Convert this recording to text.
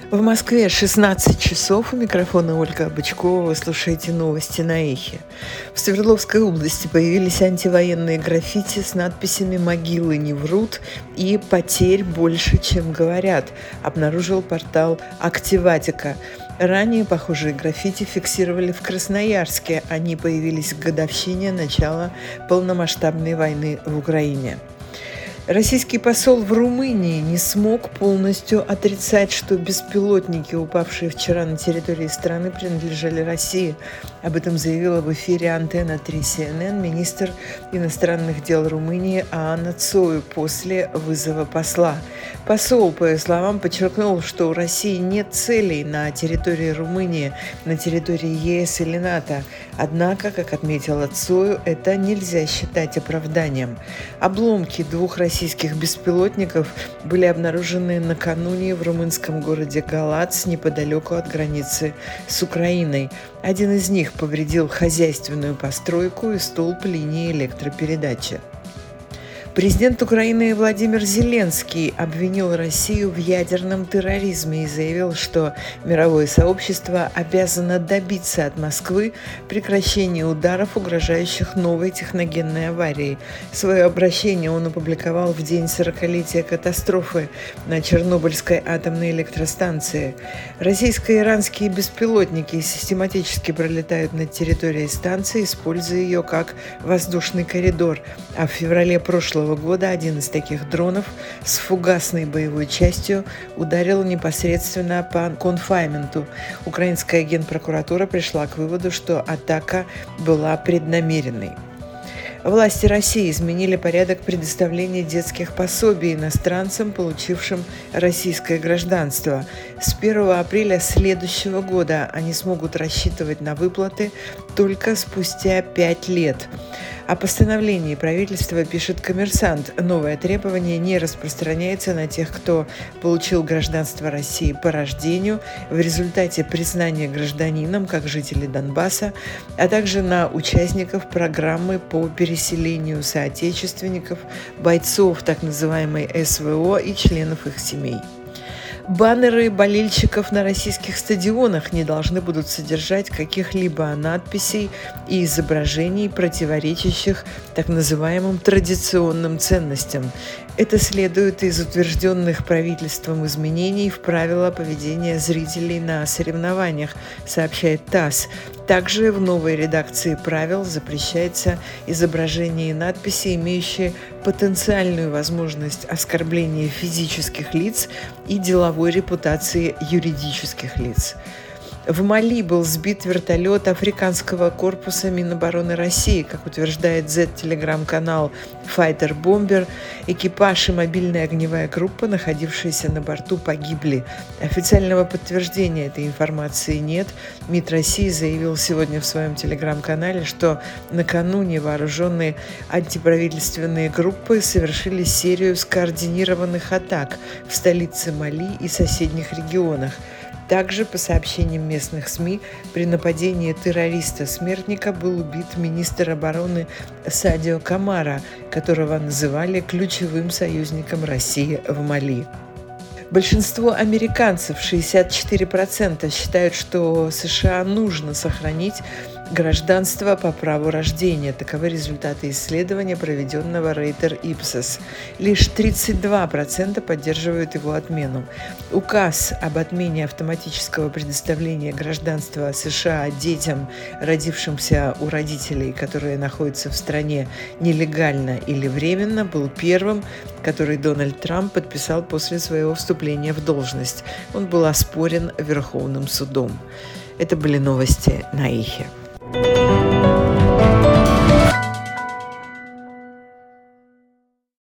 В Москве 16 часов. У микрофона Ольга Бычкова. Вы слушаете новости на Эхе. В Свердловской области появились антивоенные граффити с надписями «Могилы не врут» и «Потерь больше, чем говорят», обнаружил портал «Активатика». Ранее похожие граффити фиксировали в Красноярске. Они появились к годовщине начала полномасштабной войны в Украине. Российский посол в Румынии не смог полностью отрицать, что беспилотники, упавшие вчера на территории страны, принадлежали России. Об этом заявила в эфире «Антенна 3 CNN» министр иностранных дел Румынии Анна Цою после вызова посла. Посол, по ее словам, подчеркнул, что у России нет целей на территории Румынии, на территории ЕС или НАТО. Однако, как отметила Цою, это нельзя считать оправданием. Обломки двух российских беспилотников были обнаружены накануне в румынском городе Галац, неподалеку от границы с Украиной. Один из них повредил хозяйственную постройку и столб линии электропередачи. Президент Украины Владимир Зеленский обвинил Россию в ядерном терроризме и заявил, что мировое сообщество обязано добиться от Москвы прекращения ударов, угрожающих новой техногенной аварией. Свое обращение он опубликовал в день 40-летия катастрофы на Чернобыльской атомной электростанции. Российско-иранские беспилотники систематически пролетают над территорией станции, используя ее как воздушный коридор, а в феврале прошлого года один из таких дронов с фугасной боевой частью ударил непосредственно по конфайменту. Украинская генпрокуратура пришла к выводу, что атака была преднамеренной. Власти России изменили порядок предоставления детских пособий иностранцам, получившим российское гражданство. С 1 апреля следующего года они смогут рассчитывать на выплаты только спустя 5 лет. О постановлении правительства пишет «Коммерсант». Новое требование не распространяется на тех, кто получил гражданство России по рождению в результате признания гражданином, как жители Донбасса, а также на участников программы по переселению соотечественников, бойцов так называемой СВО и членов их семей. Баннеры болельщиков на российских стадионах не должны будут содержать каких-либо надписей и изображений, противоречащих так называемым традиционным ценностям. Это следует из утвержденных правительством изменений в правила поведения зрителей на соревнованиях, сообщает ТАСС. Также в новой редакции правил запрещается изображение и надписи, имеющие потенциальную возможность оскорбления физических лиц и деловой репутации юридических лиц. В Мали был сбит вертолет африканского корпуса Минобороны России, как утверждает Z-телеграм-канал Fighter Bomber. Экипаж и мобильная огневая группа, находившиеся на борту, погибли. Официального подтверждения этой информации нет. МИД России заявил сегодня в своем телеграм-канале, что накануне вооруженные антиправительственные группы совершили серию скоординированных атак в столице Мали и соседних регионах. Также, по сообщениям местных СМИ, при нападении террориста-смертника был убит министр обороны Садио Камара, которого называли ключевым союзником России в Мали. Большинство американцев, 64%, считают, что США нужно сохранить гражданство по праву рождения. Таковы результаты исследования, проведенного Рейтер Ипсос. Лишь 32% поддерживают его отмену. Указ об отмене автоматического предоставления гражданства США детям, родившимся у родителей, которые находятся в стране нелегально или временно, был первым, который Дональд Трамп подписал после своего вступления в должность. Он был оспорен Верховным судом. Это были новости на Эхе.